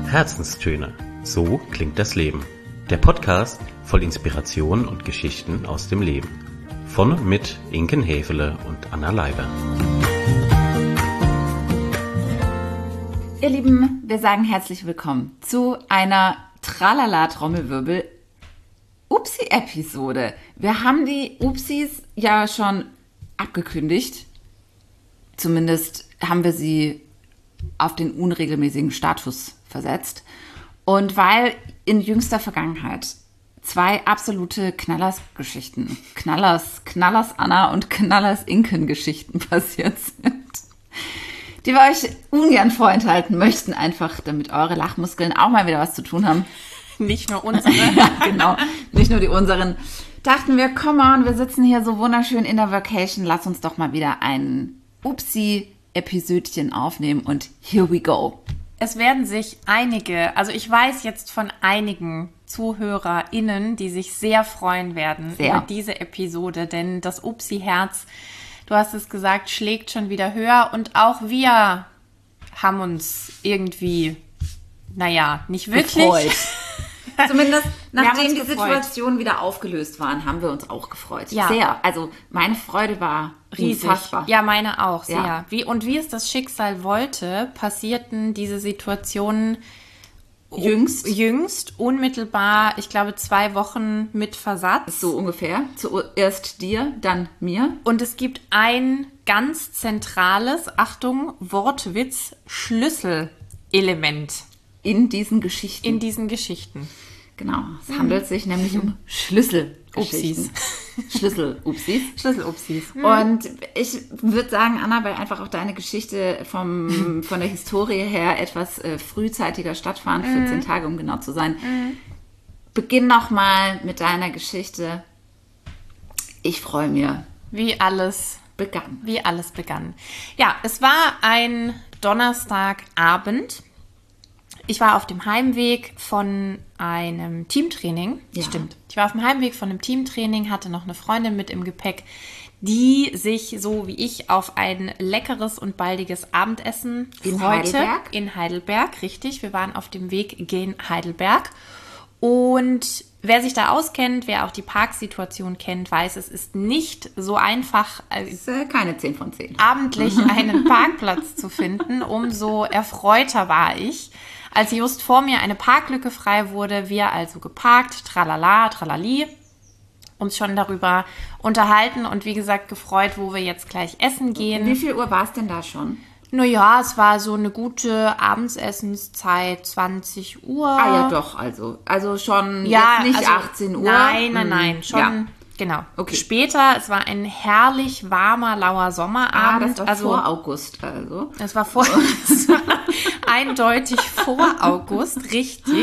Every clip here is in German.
Herzenstöne. So klingt das Leben. Der Podcast voll Inspiration und Geschichten aus dem Leben. Von und mit Inken Häfele und Anna Leiber. Ihr Lieben, wir sagen herzlich willkommen zu einer Tralala-Trommelwirbel Upsi-Episode. Wir haben die Upsis ja schon abgekündigt. Zumindest haben wir sie auf den unregelmäßigen Status versetzt. Und weil in jüngster Vergangenheit zwei absolute Knallers-Geschichten, Knallers Anna und Knallers Inken-Geschichten passiert sind, die wir euch ungern vorenthalten möchten, einfach damit eure Lachmuskeln auch mal wieder was zu tun haben. Nicht nur unsere. Ja, genau, nicht nur die unseren. Dachten wir, come on, wir sitzen hier so wunderschön in der Vacation, lass uns doch mal wieder ein Upsi-Episödchen aufnehmen und here we go. Es werden sich einige, also ich weiß jetzt von einigen ZuhörerInnen, die sich sehr freuen werden über diese Episode, denn das Upsi-Herz, du hast es gesagt, schlägt schon wieder höher und auch wir haben uns irgendwie, nicht wirklich gefreut. Zumindest nachdem die gefreut. Situationen wieder aufgelöst waren, haben wir uns auch gefreut. Ja. Sehr. Also meine Freude war riesig. unfassbar. Ja, meine auch, sehr. Ja. Wie es das Schicksal wollte, passierten diese Situationen jüngst, unmittelbar, ich glaube 2 Wochen mit Versatz. So ungefähr. Zuerst dir, dann mir. Und es gibt ein ganz zentrales, Achtung, Wortwitz, Schlüsselelement In diesen Geschichten. in diesen Geschichten. Genau. Es handelt sich nämlich um Schlüsselgeschichten. Schlüssel-Upsis. Schlüsselupsis. Und ich würde sagen, Anna, weil einfach auch deine Geschichte von der Historie her etwas frühzeitiger stattfand, 14 Tage, um genau zu sein. Beginn noch mal mit deiner Geschichte. Ich freue mich. Wie alles Begann. Ja, es war ein Donnerstagabend. Ich war auf dem Heimweg von einem Teamtraining. Ja. Stimmt. Ich war auf dem Heimweg von einem Teamtraining, hatte noch eine Freundin mit im Gepäck, die sich so wie ich auf ein leckeres und baldiges Abendessen In freute. Heidelberg? In Heidelberg, richtig. Wir waren auf dem Weg gen Heidelberg. Und wer sich da auskennt, wer auch die Parksituation kennt, weiß, es ist nicht so einfach, Das ist keine 10 von 10. abendlich einen Parkplatz zu finden. Umso erfreuter war ich, als just vor mir eine Parklücke frei wurde. Wir also geparkt, tralala, tralali, uns schon darüber unterhalten und wie gesagt gefreut, wo wir jetzt gleich essen gehen. Wie viel Uhr war es denn da schon? Naja, es war so eine gute Abendsessenszeit, 20 Uhr. Ah ja, doch, also schon Ja, jetzt nicht also 18 Uhr. Nein, schon, Ja. genau. Okay. Später, es war ein herrlich warmer, lauer Ah, Sommerabend. das war vor August, also. Es war es war eindeutig vor August, richtig.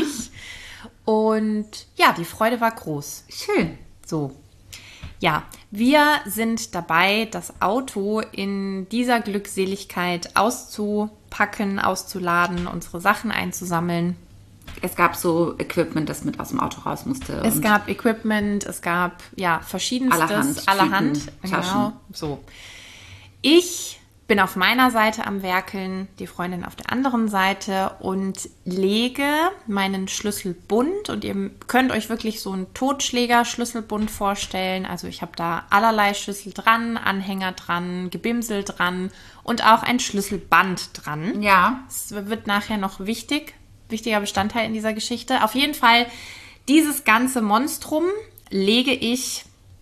Und ja, die Freude war groß. Schön. So. Ja, wir sind dabei, das Auto in dieser Glückseligkeit auszupacken, auszuladen, unsere Sachen einzusammeln. Es gab so Equipment, das mit aus dem Auto raus musste. Es und gab Equipment, es gab verschiedenstes, allerhand, Tüten, genau, Taschen. so. Ich bin auf meiner Seite am Werkeln, die Freundin auf der anderen Seite und lege meinen Schlüsselbund und ihr könnt euch wirklich so einen Totschläger-Schlüsselbund vorstellen. Also ich habe da allerlei Schlüssel dran, Anhänger dran, Gebimsel dran und auch ein Schlüsselband dran. Ja. Das wird nachher noch wichtiger Bestandteil in dieser Geschichte. Auf jeden Fall, dieses ganze Monstrum lege ich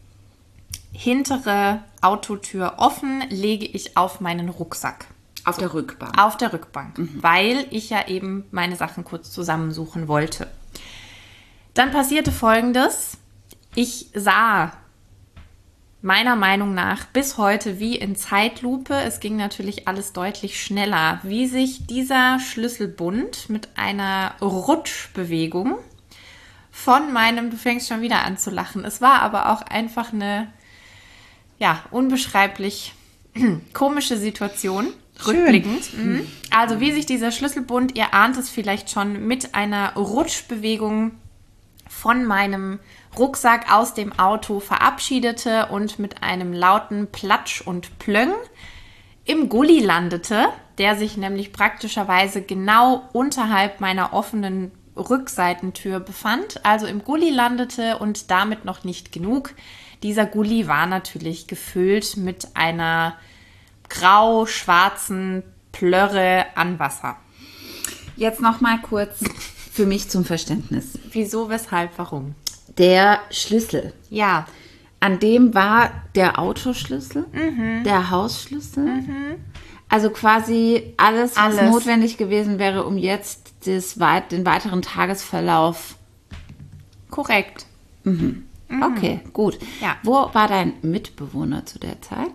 hintere Autotür offen, lege ich auf meinen Rucksack. Auf der Rückbank. Auf der Rückbank, weil ich ja eben meine Sachen kurz zusammensuchen wollte. Dann passierte Folgendes. Ich sah meiner Meinung nach bis heute wie in Zeitlupe, es ging natürlich alles deutlich schneller, wie sich dieser Schlüsselbund mit einer Rutschbewegung von meinem, du fängst schon wieder an zu lachen, es war aber auch einfach eine, unbeschreiblich komische Situation, rückblickend. Also wie sich dieser Schlüsselbund, ihr ahnt es vielleicht schon, mit einer Rutschbewegung von meinem Rucksack aus dem Auto verabschiedete und mit einem lauten Platsch und Plöng im Gully landete, der sich nämlich praktischerweise genau unterhalb meiner offenen Rückseitentür befand, also im Gully landete und damit noch nicht genug. Dieser Gully war natürlich gefüllt mit einer grau-schwarzen Plörre an Wasser. Jetzt noch mal kurz für mich zum Verständnis. Wieso, weshalb, warum? Der Schlüssel. Ja. An dem war der Autoschlüssel, der Hausschlüssel. Also quasi alles, was notwendig gewesen wäre, um jetzt den weiteren Tagesverlauf. Korrekt. Okay, gut. Ja. Wo war dein Mitbewohner zu der Zeit?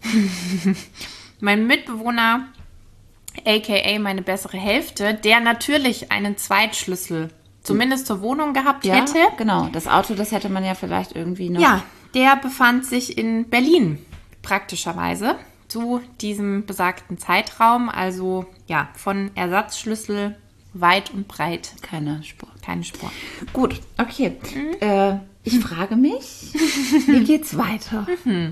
Mein Mitbewohner, aka meine bessere Hälfte, der natürlich einen Zweitschlüssel zumindest zur Wohnung gehabt hätte. Genau. Das Auto, das hätte man ja vielleicht irgendwie noch. Ja, der befand sich in Berlin, praktischerweise, zu diesem besagten Zeitraum. Also ja, von Ersatzschlüssel weit und breit. Keine Spur. Keine Spur. Gut, okay. Ich frage mich, wie geht's weiter?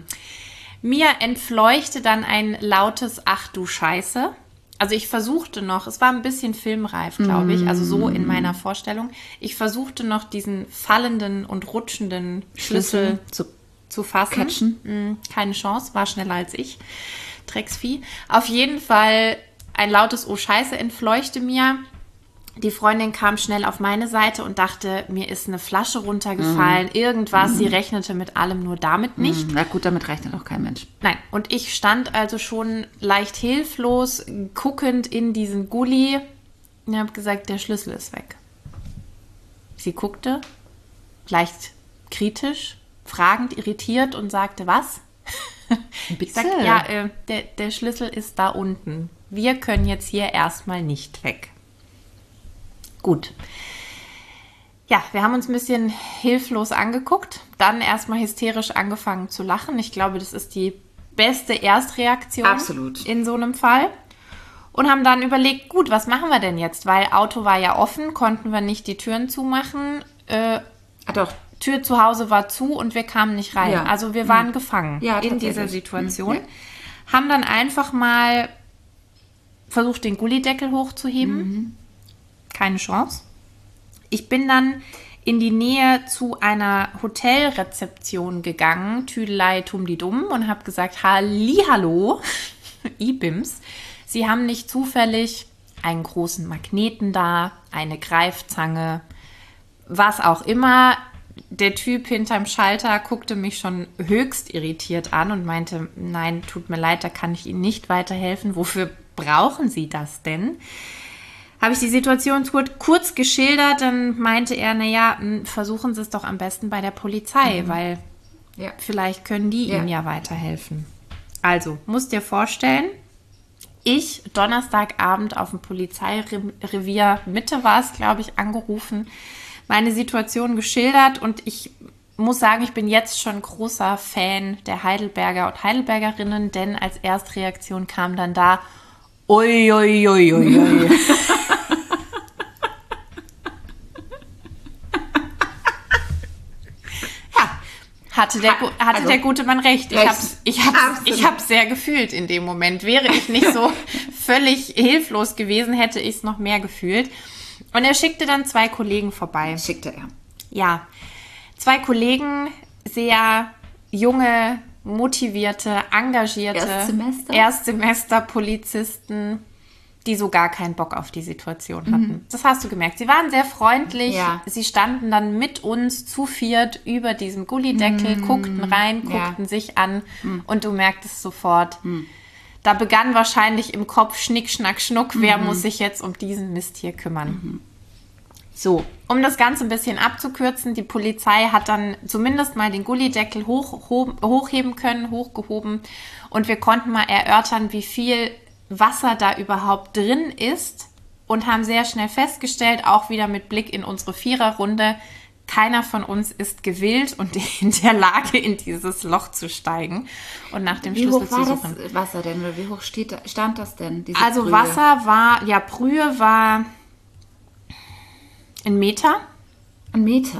Mir entfleuchte dann ein lautes Ach du Scheiße. Also ich versuchte noch, es war ein bisschen filmreif, glaube ich, also so in meiner Vorstellung. Ich versuchte noch diesen fallenden und rutschenden Schlüssel zu fassen. Catchen. Keine Chance, war schneller als ich. Drecksvieh. Auf jeden Fall ein lautes Oh Scheiße entfleuchte mir. Die Freundin kam schnell auf meine Seite und dachte, mir ist eine Flasche runtergefallen, irgendwas. Sie rechnete mit allem, nur damit nicht. Na gut, damit rechnet auch kein Mensch. Nein, und ich stand also schon leicht hilflos, guckend in diesen Gully und habe gesagt, der Schlüssel ist weg. Sie guckte, leicht kritisch, fragend, irritiert und sagte, was? Ich sagte, ja, der Schlüssel ist da unten. Wir können jetzt hier erstmal nicht weg. Gut. Ja, wir haben uns ein bisschen hilflos angeguckt, dann erstmal hysterisch angefangen zu lachen. Ich glaube, das ist die beste Erstreaktion Absolut. In so einem Fall. Und haben dann überlegt, gut, was machen wir denn jetzt? Weil Auto war ja offen, konnten wir nicht die Türen zumachen. Doch. Tür zu Hause war zu und wir kamen nicht rein. Ja. Also wir waren gefangen in dieser Situation. Ja. Haben dann einfach mal versucht, den Gullydeckel hochzuheben. Keine Chance. Ich bin dann in die Nähe zu einer Hotelrezeption gegangen, Tüdelei Tumdidum, und habe gesagt, Hallihallo, Ibims, Sie haben nicht zufällig einen großen Magneten da, eine Greifzange, was auch immer. Der Typ hinterm Schalter guckte mich schon höchst irritiert an und meinte, nein, tut mir leid, da kann ich Ihnen nicht weiterhelfen. Wofür brauchen Sie das denn? Habe ich die Situation kurz geschildert, dann meinte er, naja, versuchen Sie es doch am besten bei der Polizei, weil vielleicht können die Ihnen ja weiterhelfen. Also, musst dir vorstellen, ich Donnerstagabend auf dem Polizeirevier, Mitte war es, glaube ich, angerufen, meine Situation geschildert und ich muss sagen, ich bin jetzt schon großer Fan der Heidelberger und Heidelbergerinnen, denn als Erstreaktion kam dann da, ui, ui, ui, ui, ui. Hatte der gute Mann recht. Ich hab's sehr gefühlt in dem Moment. Wäre ich nicht so völlig hilflos gewesen, hätte ich es noch mehr gefühlt. Und er schickte dann 2 Kollegen vorbei. Schickte er. Ja, 2 Kollegen, sehr junge, motivierte, engagierte Erstsemester-Polizisten, die so gar keinen Bock auf die Situation hatten. Das hast du gemerkt. Sie waren sehr freundlich. Ja. Sie standen dann mit uns zu viert über diesem Gullydeckel, guckten rein, guckten sich an und du merktest sofort, da begann wahrscheinlich im Kopf Schnick, Schnack, Schnuck, wer muss sich jetzt um diesen Mist hier kümmern. So, um das Ganze ein bisschen abzukürzen, die Polizei hat dann zumindest mal den Gullydeckel hochgehoben und wir konnten mal erörtern, wie viel Wasser da überhaupt drin ist und haben sehr schnell festgestellt, auch wieder mit Blick in unsere Viererrunde, keiner von uns ist gewillt und in der Lage, in dieses Loch zu steigen und nach dem Schlüssel zu suchen. Wie hoch war das Wasser denn? Oder wie hoch stand das denn? Also Brühe? Wasser war, Brühe war 1 Meter. 1 Meter?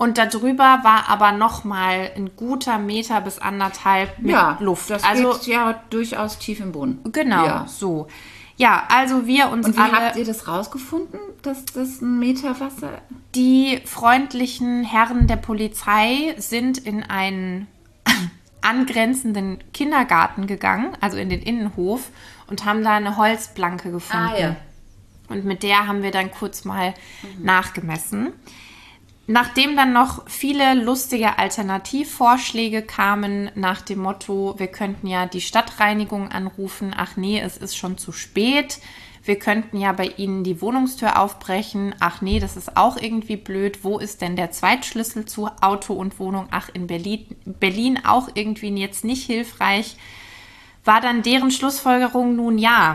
Und darüber war aber nochmal ein guter Meter bis 1,5 mit Luft. Das also geht ja durchaus tief im Boden. Genau, Ja. so. Ja, also wir uns Und wie alle... habt ihr das rausgefunden, dass das 1 Meter Wasser... Die freundlichen Herren der Polizei sind in einen angrenzenden Kindergarten gegangen, also in den Innenhof, und haben da eine Holzplanke gefunden. Ah, ja. Und mit der haben wir dann kurz mal nachgemessen. Nachdem dann noch viele lustige Alternativvorschläge kamen nach dem Motto, wir könnten ja die Stadtreinigung anrufen, ach nee, es ist schon zu spät. Wir könnten ja bei Ihnen die Wohnungstür aufbrechen. Ach nee, das ist auch irgendwie blöd. Wo ist denn der Zweitschlüssel zu Auto und Wohnung? Ach, in Berlin auch irgendwie jetzt nicht hilfreich. War dann deren Schlussfolgerung nun ja.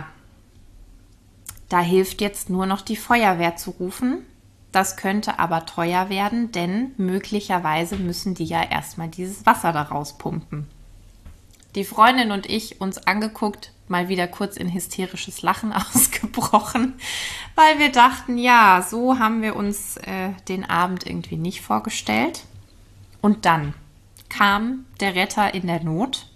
Da hilft jetzt nur noch die Feuerwehr zu rufen. Das könnte aber teuer werden, denn möglicherweise müssen die ja erstmal dieses Wasser da rauspumpen. Die Freundin und ich uns angeguckt, mal wieder kurz in hysterisches Lachen ausgebrochen, weil wir dachten, ja, so haben wir uns den Abend irgendwie nicht vorgestellt. Und dann kam der Retter in der Not.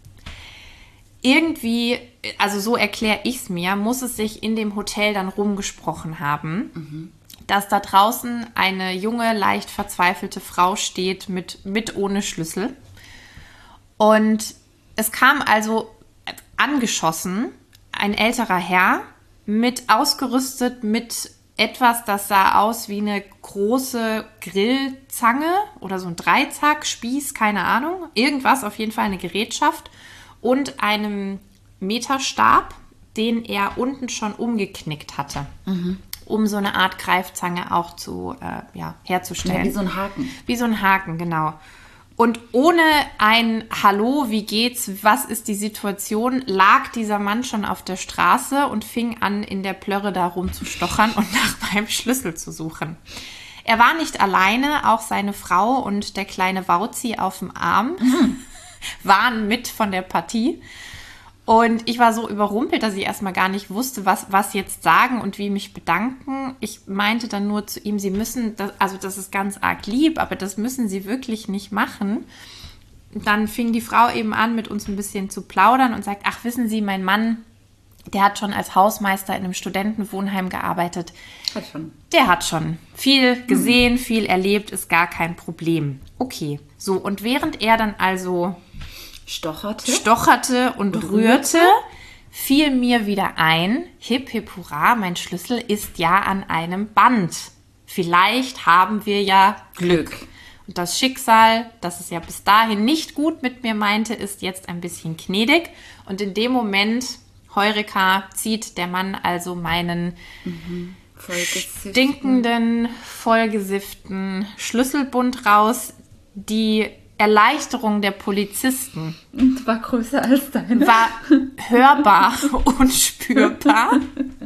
Irgendwie, also so erkläre ich es mir, muss es sich in dem Hotel dann rumgesprochen haben, dass da draußen eine junge, leicht verzweifelte Frau steht mit ohne Schlüssel. Und es kam also angeschossen ein älterer Herr ausgerüstet mit etwas, das sah aus wie eine große Grillzange oder so ein Dreizack, Spieß, keine Ahnung. Irgendwas, auf jeden Fall eine Gerätschaft und einem Meterstab, den er unten schon umgeknickt hatte. Um so eine Art Greifzange auch herzustellen. Ja, wie so ein Haken. Wie so ein Haken, genau. Und ohne ein Hallo, wie geht's, was ist die Situation, lag dieser Mann schon auf der Straße und fing an, in der Plörre da rumzustochern und nach meinem Schlüssel zu suchen. Er war nicht alleine, auch seine Frau und der kleine Wauzi auf dem Arm waren mit von der Partie. Und ich war so überrumpelt, dass ich erstmal gar nicht wusste, was jetzt sagen und wie mich bedanken. Ich meinte dann nur zu ihm, Sie müssen, das ist ganz arg lieb, aber das müssen Sie wirklich nicht machen. Dann fing die Frau eben an, mit uns ein bisschen zu plaudern und sagt, ach, wissen Sie, mein Mann, der hat schon als Hausmeister in einem Studentenwohnheim gearbeitet. Der hat schon viel gesehen, viel erlebt, ist gar kein Problem. Okay, so, und während er dann also stocherte und rührte, fiel mir wieder ein, hip hip hurra, mein Schlüssel ist ja an einem Band. Vielleicht haben wir ja Glück. Und das Schicksal, das es ja bis dahin nicht gut mit mir meinte, ist jetzt ein bisschen gnädig. Und in dem Moment, Heureka, zieht der Mann also meinen stinkenden, vollgesifften Schlüsselbund raus. Die Erleichterung der Polizisten war größer als deine. War hörbar und spürbar.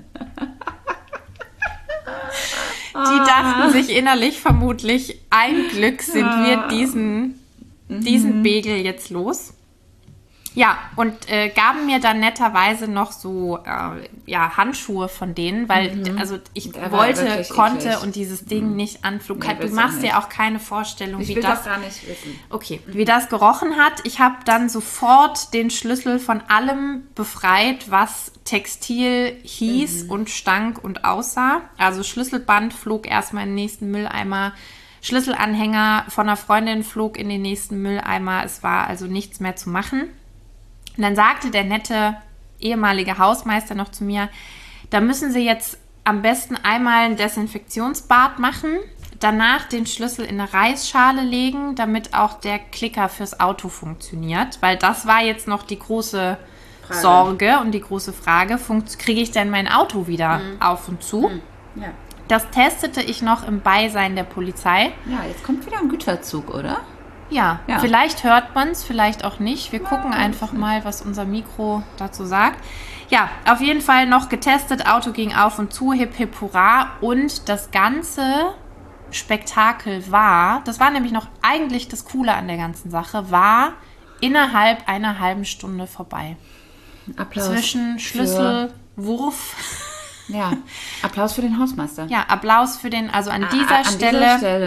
Die dachten sich innerlich vermutlich, ein Glück sind wir diesen Begel jetzt los. Ja, und gaben mir dann netterweise noch so Handschuhe von denen, weil ich konnte eklig. Und dieses Ding nicht anflog. Nee, du machst dir auch keine Vorstellung, wie das gar nicht wissen. Okay, wie das gerochen hat. Ich habe dann sofort den Schlüssel von allem befreit, was Textil hieß und stank und aussah. Also Schlüsselband flog erstmal in den nächsten Mülleimer. Schlüsselanhänger von einer Freundin flog in den nächsten Mülleimer. Es war also nichts mehr zu machen. Und dann sagte der nette ehemalige Hausmeister noch zu mir, da müssen Sie jetzt am besten einmal ein Desinfektionsbad machen, danach den Schlüssel in eine Reisschale legen, damit auch der Klicker fürs Auto funktioniert. Weil das war jetzt noch die große Sorge und die große Frage, kriege ich denn mein Auto wieder auf und zu? Ja. Das testete ich noch im Beisein der Polizei. Ja, jetzt kommt wieder ein Güterzug, oder? Ja, vielleicht hört man es, vielleicht auch nicht. Wir gucken einfach mal, was unser Mikro dazu sagt. Ja, auf jeden Fall noch getestet, Auto ging auf und zu, hip hip hurra. Und das ganze Spektakel das war nämlich noch eigentlich das Coole an der ganzen Sache, war innerhalb einer halben Stunde vorbei. Applaus. Zwischen Schlüsselwurf. Ja, Applaus für den Hausmeister. Ja, Applaus für den, also an dieser Stelle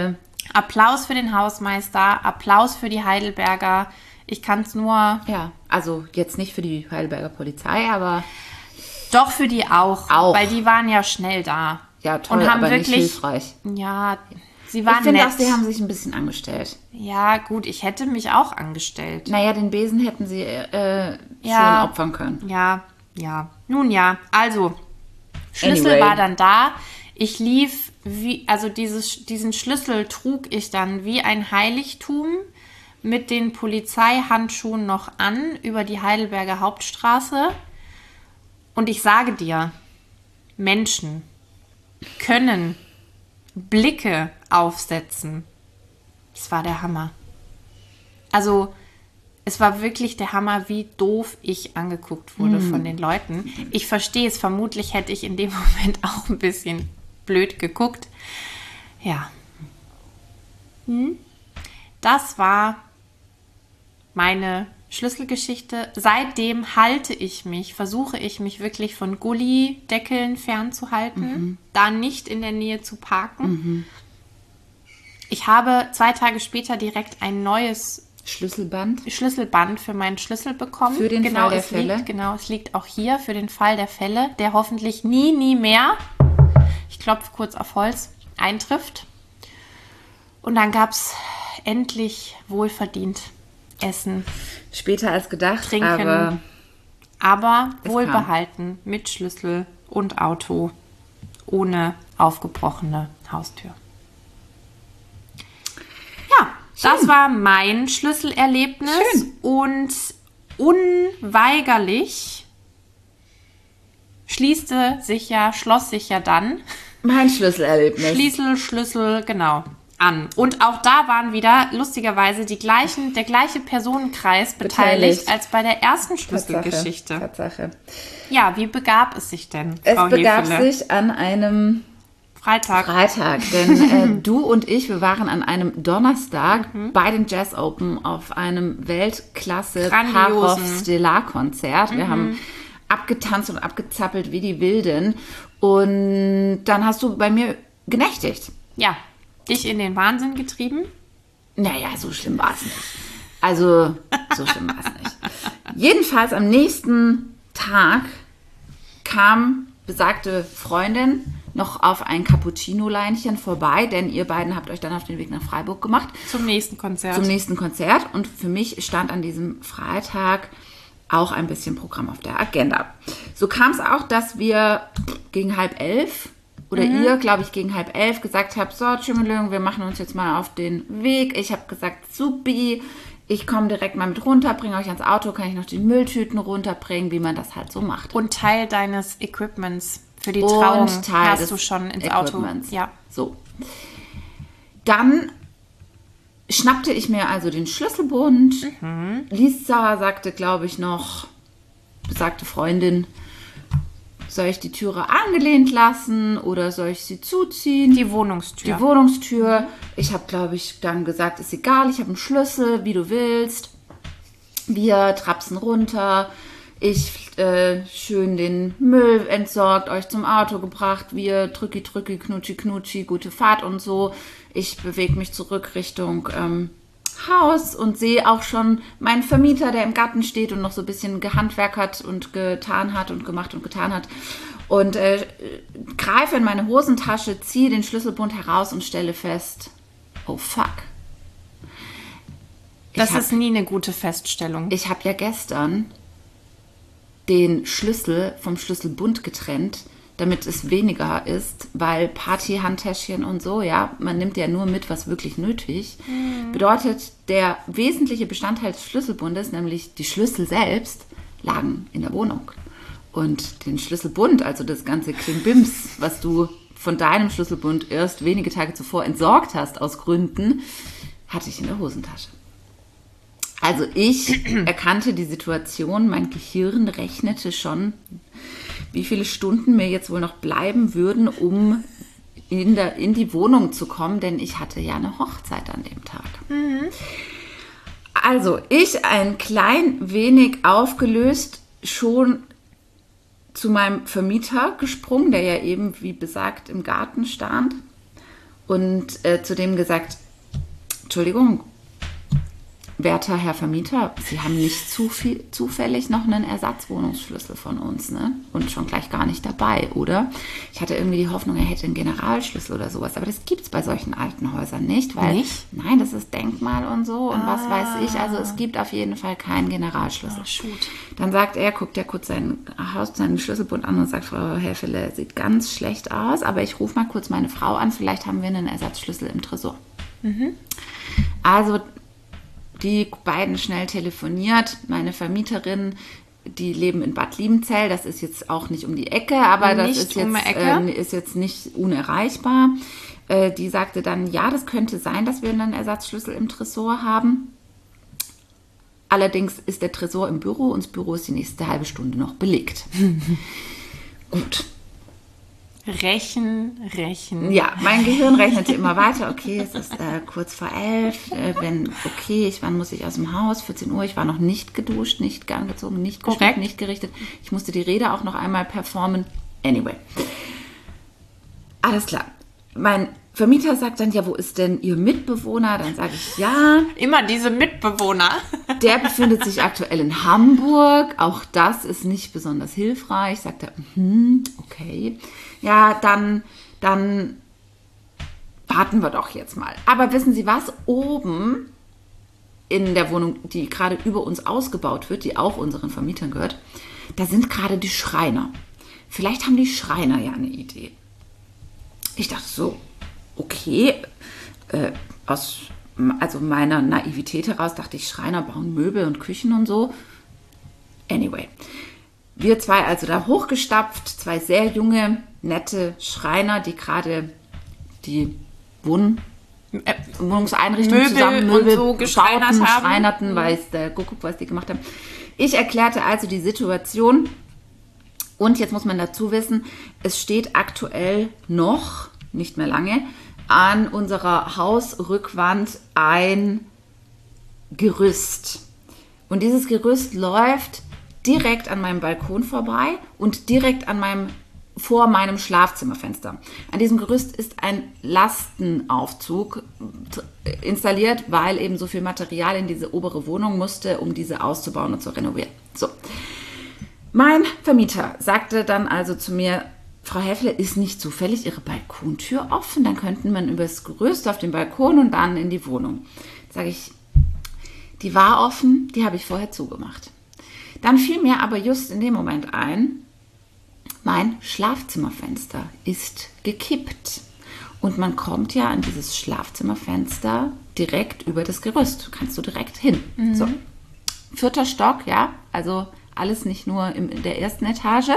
Applaus für den Hausmeister, Applaus für die Heidelberger. Ich kann es nur... Ja, also jetzt nicht für die Heidelberger Polizei, aber... Doch, für die auch. Auch. Weil die waren ja schnell da. Ja, toll, und haben aber wirklich, nicht hilfreich. Ja, sie waren Ich finde nett. auch, sie haben sich ein bisschen angestellt. Ja, gut, ich hätte mich auch angestellt. Naja, den Besen hätten sie schon opfern können. Ja. Nun ja, also, Schlüssel Anyway. war dann da. Ich lief, diesen Schlüssel trug ich dann wie ein Heiligtum mit den Polizeihandschuhen noch an über die Heidelberger Hauptstraße. Und ich sage dir, Menschen können Blicke aufsetzen. Das war der Hammer. Also, es war wirklich der Hammer, wie doof ich angeguckt wurde von den Leuten. Ich verstehe es, vermutlich hätte ich in dem Moment auch ein bisschen blöd geguckt. Ja. Das war meine Schlüsselgeschichte. Seitdem versuche ich mich wirklich von Gullideckeln fernzuhalten, da nicht in der Nähe zu parken. Ich habe 2 Tage später direkt ein neues Schlüsselband für meinen Schlüssel bekommen. Für den Fall der Fälle. Es liegt auch hier für den Fall der Fälle, der hoffentlich nie mehr, ich klopfe kurz auf Holz, eintrifft. Und dann gab es endlich wohlverdient Essen. Später als gedacht, Trinken, aber es wohlbehalten mit Schlüssel und Auto, ohne aufgebrochene Haustür. Ja, das war mein Schlüsselerlebnis. Schön. Und unweigerlich schloss sich ja dann mein Schlüsselerlebnis. Schlüssel, genau, an. Und auch da waren wieder lustigerweise der gleiche Personenkreis beteiligt als bei der ersten Schlüsselgeschichte. Tatsache. Ja, wie begab es sich denn, Es Frau begab Hefele? sich an einem Freitag, denn du und ich, wir waren an einem Donnerstag bei den Jazz Open auf einem Weltklasse Grandiosen. Stellar-Konzert. Wir haben abgetanzt und abgezappelt wie die Wilden. Und dann hast du bei mir genächtigt. Ja, dich in den Wahnsinn getrieben. Naja, so schlimm war es nicht. Also, so schlimm war es nicht. Jedenfalls am nächsten Tag kam besagte Freundin noch auf ein Cappuccino-Leinchen vorbei, denn ihr beiden habt euch dann auf den Weg nach Freiburg gemacht. Zum nächsten Konzert. Und für mich stand an diesem Freitag auch ein bisschen Programm auf der Agenda. So kam es auch, dass wir gegen 10:30 oder ihr, glaube ich, gegen 10:30 gesagt habt, so, Tschümmelung, wir machen uns jetzt mal auf den Weg. Ich habe gesagt, supi, ich komme direkt mal mit runter, bringe euch ans Auto, kann ich noch die Mülltüten runterbringen, wie man das halt so macht. Und Teil deines Equipments für die Trauung Teil hast des du schon ins Equipments. Auto. Ja. So. Dann schnappte ich mir also den Schlüsselbund. Lisa sagte, glaube ich, noch, besagte Freundin, soll ich die Türe angelehnt lassen oder soll ich sie zuziehen? Die Wohnungstür. Die Wohnungstür. Ich habe, glaube ich, dann gesagt, ist egal, ich habe einen Schlüssel, wie du willst. Wir trapsen runter. Ich schön den Müll entsorgt, euch zum Auto gebracht. Wir drücki, knutschi, knutschi, gute Fahrt und so. Ich bewege mich zurück Richtung Haus und sehe auch schon meinen Vermieter, der im Garten steht und noch so ein bisschen gehandwerkert und getan hat und gemacht und getan hat. Und greife in meine Hosentasche, ziehe den Schlüsselbund heraus und stelle fest, oh fuck. Das ist nie eine gute Feststellung. Ich habe ja gestern den Schlüssel vom Schlüsselbund getrennt, damit es weniger ist, weil Party-Handtäschchen und so, ja, man nimmt ja nur mit, was wirklich nötig. Bedeutet, der wesentliche Bestandteil des Schlüsselbundes, nämlich die Schlüssel selbst, lagen in der Wohnung. Und den Schlüsselbund, also das ganze Klimbims, was du von deinem Schlüsselbund erst wenige Tage zuvor entsorgt hast, aus Gründen, hatte ich in der Hosentasche. Also ich erkannte die Situation, mein Gehirn rechnete schon, wie viele Stunden mir jetzt wohl noch bleiben würden, um in die Wohnung zu kommen, denn ich hatte ja eine Hochzeit an dem Tag. Also ich ein klein wenig aufgelöst schon zu meinem Vermieter gesprungen, der ja eben, wie besagt, im Garten stand und zu dem gesagt, Entschuldigung, werter Herr Vermieter, Sie haben nicht zufällig noch einen Ersatzwohnungsschlüssel von uns, ne? Und schon gleich gar nicht dabei, oder? Ich hatte irgendwie die Hoffnung, er hätte einen Generalschlüssel oder sowas. Aber das gibt es bei solchen alten Häusern nicht, weil Nicht? Nein, das ist Denkmal und so und was weiß ich. Also es gibt auf jeden Fall keinen Generalschlüssel. Dann sagt er, guckt er kurz seinen Schlüsselbund an und sagt, Frau Häfele, sieht ganz schlecht aus, aber ich rufe mal kurz meine Frau an, vielleicht haben wir einen Ersatzschlüssel im Tresor. Also die beiden schnell telefoniert. Meine Vermieterin, die leben in Bad Liebenzell. Das ist jetzt auch nicht um die Ecke, aber das ist jetzt nicht unerreichbar. Die sagte dann, ja, das könnte sein, dass wir einen Ersatzschlüssel im Tresor haben. Allerdings ist der Tresor im Büro und das Büro ist die nächste halbe Stunde noch belegt. Gut. Rechen. Ja, mein Gehirn rechnete immer weiter. Okay, es ist kurz vor 11. Wann muss ich aus dem Haus? 14 Uhr. Ich war noch nicht geduscht, nicht angezogen, nicht geschminkt, nicht gerichtet. Ich musste die Rede auch noch einmal performen. Anyway. Alles klar. Mein Vermieter sagt dann, ja, wo ist denn Ihr Mitbewohner? Dann sage ich, ja. Immer diese Mitbewohner. Der befindet sich aktuell in Hamburg. Auch das ist nicht besonders hilfreich. Sagt er, okay. Ja, dann warten wir doch jetzt mal. Aber wissen Sie was? Oben in der Wohnung, die gerade über uns ausgebaut wird, die auch unseren Vermietern gehört, da sind gerade die Schreiner. Vielleicht haben die Schreiner ja eine Idee. Ich dachte so, okay, aus meiner Naivität heraus dachte ich, Schreiner bauen Möbel und Küchen und so. Anyway, wir zwei also da hochgestapft, zwei sehr junge, nette Schreiner, die gerade die Wohnungseinrichtung zusammen Möbel und so schreinerten, weiß der Kuckuck, was die gemacht haben. Ich erklärte also die Situation und jetzt muss man dazu wissen, es steht aktuell noch, nicht mehr lange, an unserer Hausrückwand ein Gerüst. Und dieses Gerüst läuft direkt an meinem Balkon vorbei und direkt vor meinem Schlafzimmerfenster. An diesem Gerüst ist ein Lastenaufzug installiert, weil eben so viel Material in diese obere Wohnung musste, um diese auszubauen und zu renovieren. So. Mein Vermieter sagte dann also zu mir, Frau Häfele, ist nicht zufällig Ihre Balkontür offen? Dann könnten wir übers Gerüst auf den Balkon und dann in die Wohnung. Sage ich, die war offen, die habe ich vorher zugemacht. Dann fiel mir aber just in dem Moment ein, mein Schlafzimmerfenster ist gekippt. Und man kommt ja an dieses Schlafzimmerfenster direkt über das Gerüst. Kannst du direkt hin. So. 4. Stock, ja, also alles nicht nur in der ersten Etage.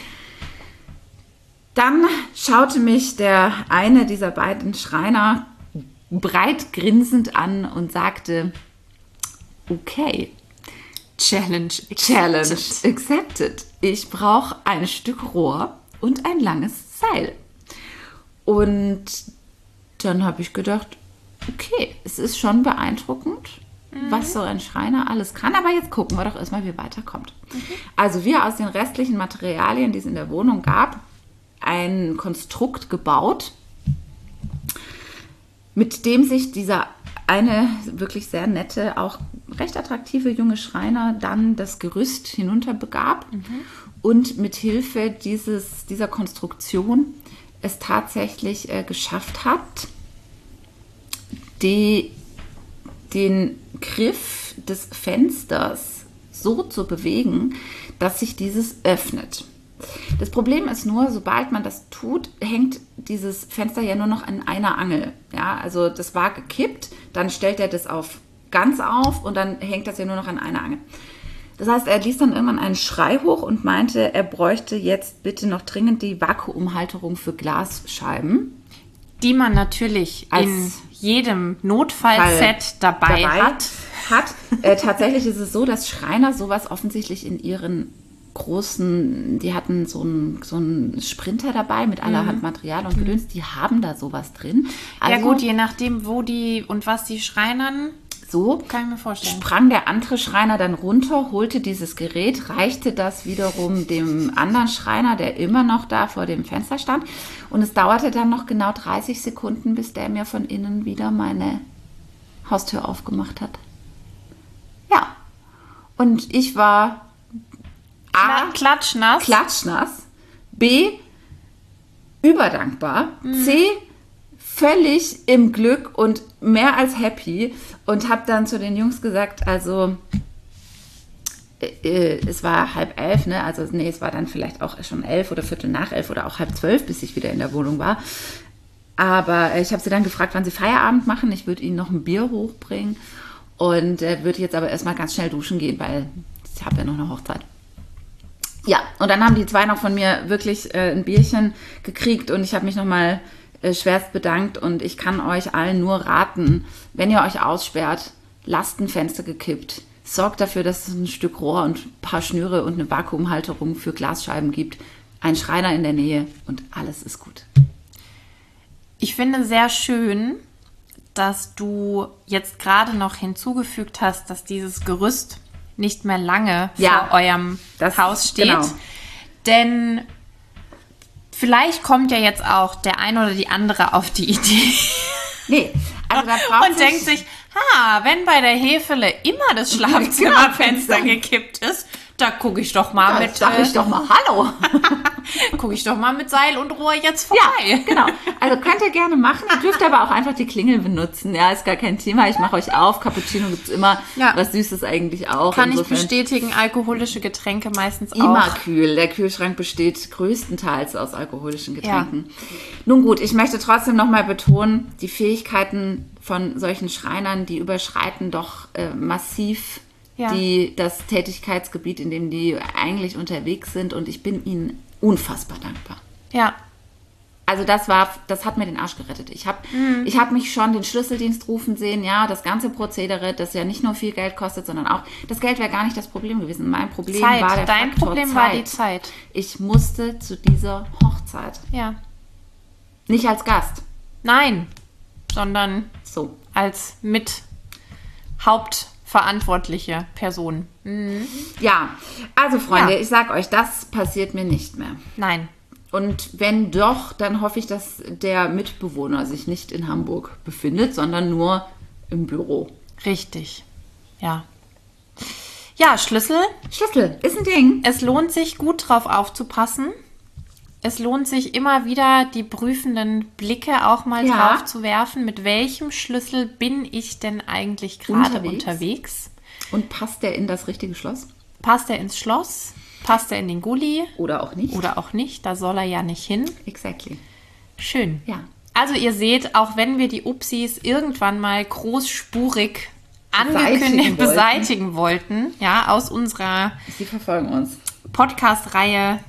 Dann schaute mich der eine dieser beiden Schreiner breit grinsend an und sagte, okay, Challenge accepted. Ich brauche ein Stück Rohr und ein langes Seil. Und dann habe ich gedacht, okay, es ist schon beeindruckend, was so ein Schreiner alles kann. Aber jetzt gucken wir doch erstmal, wie weiterkommt. Also wir aus den restlichen Materialien, die es in der Wohnung gab, ein Konstrukt gebaut, mit dem sich dieser eine wirklich sehr nette, auch recht attraktive junge Schreiner dann das Gerüst hinunterbegab und mit Hilfe dieser Konstruktion es tatsächlich geschafft hat, den Griff des Fensters so zu bewegen, dass sich dieses öffnet. Das Problem ist nur, sobald man das tut, hängt dieses Fenster ja nur noch an einer Angel. Ja, also das war gekippt, dann stellt er das ganz auf und dann hängt das ja nur noch an einer Angel. Das heißt, er ließ dann irgendwann einen Schrei hoch und meinte, er bräuchte jetzt bitte noch dringend die Vakuumhalterung für Glasscheiben. Die man natürlich in jedem Notfallset dabei hat. Tatsächlich ist es so, dass Schreiner sowas offensichtlich in ihren die hatten so einen Sprinter dabei mit allerhand Material und Gedöns, die haben da sowas drin. Also, ja gut, je nachdem, wo die und was die schreinern, so kann ich mir vorstellen. Sprang der andere Schreiner dann runter, holte dieses Gerät, reichte das wiederum dem anderen Schreiner, der immer noch da vor dem Fenster stand. Und es dauerte dann noch genau 30 Sekunden, bis der mir von innen wieder meine Haustür aufgemacht hat. Ja. Und ich war A, klatschnass, B, überdankbar, C, völlig im Glück und mehr als happy und habe dann zu den Jungs gesagt, also es war 10:30, ne? Also nee, es war dann vielleicht auch schon 11 oder 11:15 oder auch 11:30, bis ich wieder in der Wohnung war. Aber ich habe sie dann gefragt, wann sie Feierabend machen. Ich würde ihnen noch ein Bier hochbringen und würde jetzt aber erstmal ganz schnell duschen gehen, weil ich habe ja noch eine Hochzeit. Ja, und dann haben die zwei noch von mir wirklich ein Bierchen gekriegt und ich habe mich nochmal schwerst bedankt und ich kann euch allen nur raten, wenn ihr euch aussperrt, lasst ein Fenster gekippt, sorgt dafür, dass es ein Stück Rohr und ein paar Schnüre und eine Vakuumhalterung für Glasscheiben gibt, ein Schreiner in der Nähe und alles ist gut. Ich finde sehr schön, dass du jetzt gerade noch hinzugefügt hast, dass dieses Gerüst nicht mehr lange vor eurem Haus steht. Genau. Denn vielleicht kommt ja jetzt auch der ein oder die andere auf die Idee. Nee, also da braucht und denkt sich, wenn bei der Hefele immer das Schlafzimmerfenster gekippt ist, da gucke ich doch mal hallo. Gucke ich doch mal mit Seil und Rohr jetzt vorbei. Ja, genau. Also könnt ihr gerne machen. Ihr dürft aber auch einfach die Klingel benutzen. Ja, ist gar kein Thema. Ich mache euch auf. Cappuccino gibt's immer. Ja. Was Süßes eigentlich auch. Kann ich bestätigen, alkoholische Getränke meistens immer auch. Kühl. Der Kühlschrank besteht größtenteils aus alkoholischen Getränken. Ja. Nun gut, ich möchte trotzdem nochmal betonen, die Fähigkeiten von solchen Schreinern, die überschreiten doch massiv das Tätigkeitsgebiet, in dem die eigentlich unterwegs sind und ich bin ihnen unfassbar dankbar. Ja. Also das hat mir den Arsch gerettet. Ich hab mich schon den Schlüsseldienst rufen sehen, ja, das ganze Prozedere, das ja nicht nur viel Geld kostet, sondern auch, das Geld wäre gar nicht das Problem gewesen. Mein Problem war der Dein Faktor Problem Zeit. war die Zeit. Ich musste zu dieser Hochzeit. Ja. Nicht als Gast. Nein, sondern so als hauptverantwortliche Person. Mhm. Ja, also Freunde, ich sag euch, das passiert mir nicht mehr. Nein. Und wenn doch, dann hoffe ich, dass der Mitbewohner sich nicht in Hamburg befindet, sondern nur im Büro. Richtig, ja. Ja, Schlüssel. Schlüssel ist ein Ding. Es lohnt sich, gut drauf aufzupassen. Es lohnt sich immer wieder, die prüfenden Blicke auch mal drauf zu werfen. Mit welchem Schlüssel bin ich denn eigentlich gerade unterwegs? Und passt der in das richtige Schloss? Passt er ins Schloss? Passt er in den Gully? Oder auch nicht. Oder auch nicht. Da soll er ja nicht hin. Exactly. Schön. Ja. Also ihr seht, auch wenn wir die Upsis irgendwann mal großspurig angekündigt beseitigen wollten, ja, aus unserer Sie verfolgen uns. Podcast-Reihe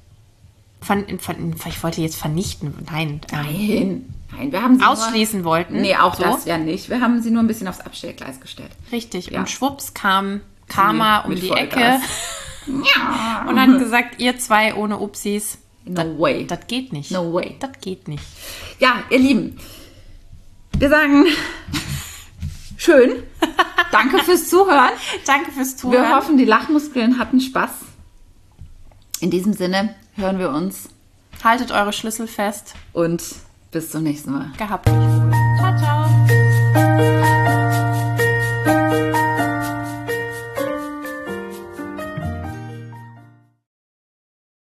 ich wollte jetzt vernichten. Nein, wir haben sie ausschließen wollten. Nee, auch so. Das ja nicht. Wir haben sie nur ein bisschen aufs Abstellgleis gestellt. Richtig. Ja. Und schwupps kam Karma um die Ecke und hat gesagt, ihr zwei ohne Upsis, no way. Das geht nicht. No way. Das geht nicht. Ja, ihr Lieben, wir sagen schön. Danke fürs Zuhören. Danke fürs Zuhören. Wir hoffen, die Lachmuskeln hatten Spaß. In diesem Sinne hören wir uns. Haltet eure Schlüssel fest. Und bis zum nächsten Mal. Gehabt euch wohl. Ciao, ciao.